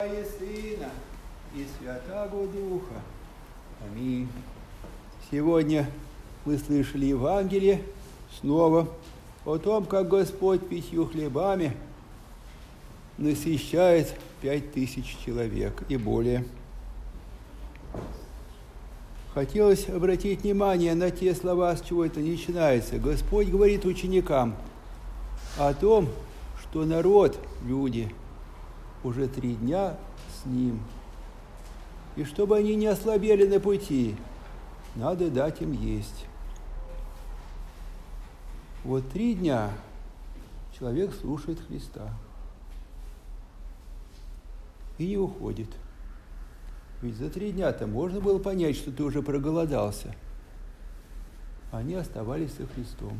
И Сына, и Святаго Духа. Аминь. Сегодня мы слышали Евангелие снова о том, как Господь 5 хлебами насыщает 5000 человек и более. Хотелось обратить внимание на те слова, с чего это начинается. Господь говорит ученикам о том, что народ, люди, уже 3 дня с Ним. И чтобы они не ослабели на пути, надо дать им есть. Вот 3 дня человек слушает Христа и не уходит. Ведь за 3 дня-то можно было понять, что ты уже проголодался. Они оставались со Христом.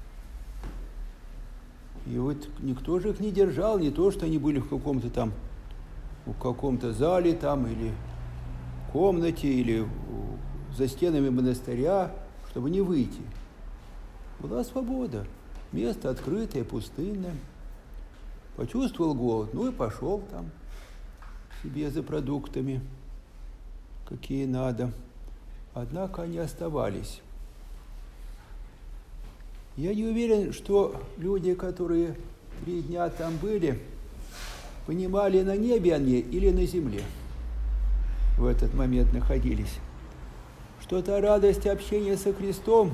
И вот никто же их не держал, не то, что они были в каком-то зале там, или в комнате, или за стенами монастыря, чтобы не выйти. Была свобода, место открытое, пустынное. Почувствовал голод, ну и пошел там себе за продуктами, какие надо. Однако они оставались. Я не уверен, что люди, которые 3 дня там были, понимали, на небе они или на земле в этот момент находились. Что та радость общения со Христом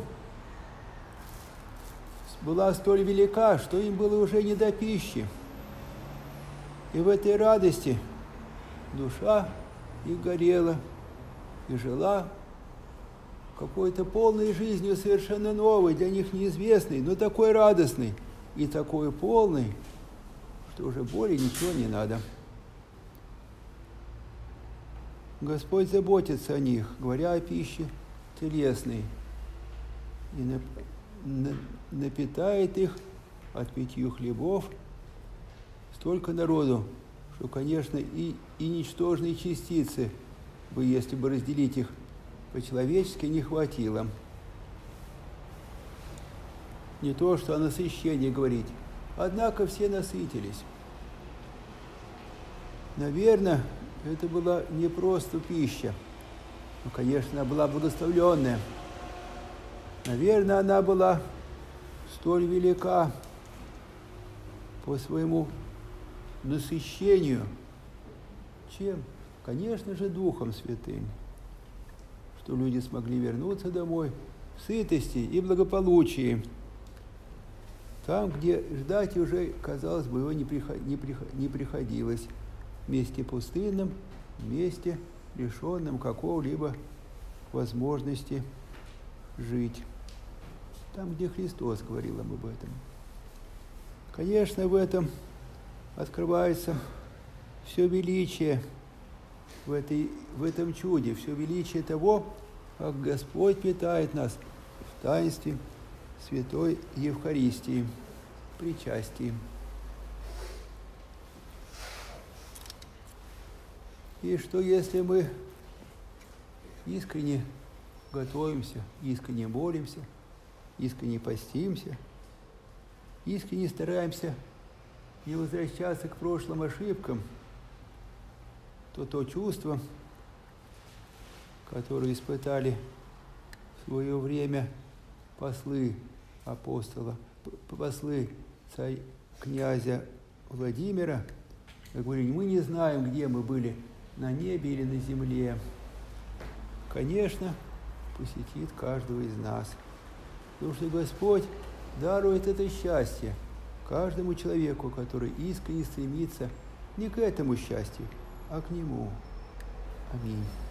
была столь велика, что им было уже не до пищи. И в этой радости душа их горела и жила какой-то полной жизнью, совершенно новой, для них неизвестной, но такой радостной и такой полной, что уже более ничего не надо. Господь заботится о них, говоря о пище телесной, и напитает их от 5 хлебов столько народу, что, конечно, и ничтожные частицы бы, если бы разделить их по-человечески, не хватило. Не то, что о насыщении говорить. Однако все насытились. Наверное, это была не просто пища. Но, конечно, она была благословленная. Наверное, она была столь велика по своему насыщению. Чем? Конечно же, Духом Святым. Что люди смогли вернуться домой в сытости и благополучии. Там, где ждать уже, казалось бы, его не приходилось. В месте пустынном, в месте лишенном какого-либо возможности жить. Там, где Христос говорил им об этом. Конечно, в этом открывается все величие, в этом чуде, все величие того, как Господь питает нас в таинстве Святой Евхаристии, причастии. И что если мы искренне готовимся, искренне молимся, искренне постимся, искренне стараемся не возвращаться к прошлым ошибкам, то чувство, которое испытали в свое время послы апостола, послы князя Владимира, как говорили, мы не знаем, где мы были, на небе или на земле, конечно, посетит каждого из нас. Потому что Господь дарует это счастье каждому человеку, который искренне стремится не к этому счастью, а к Нему. Аминь.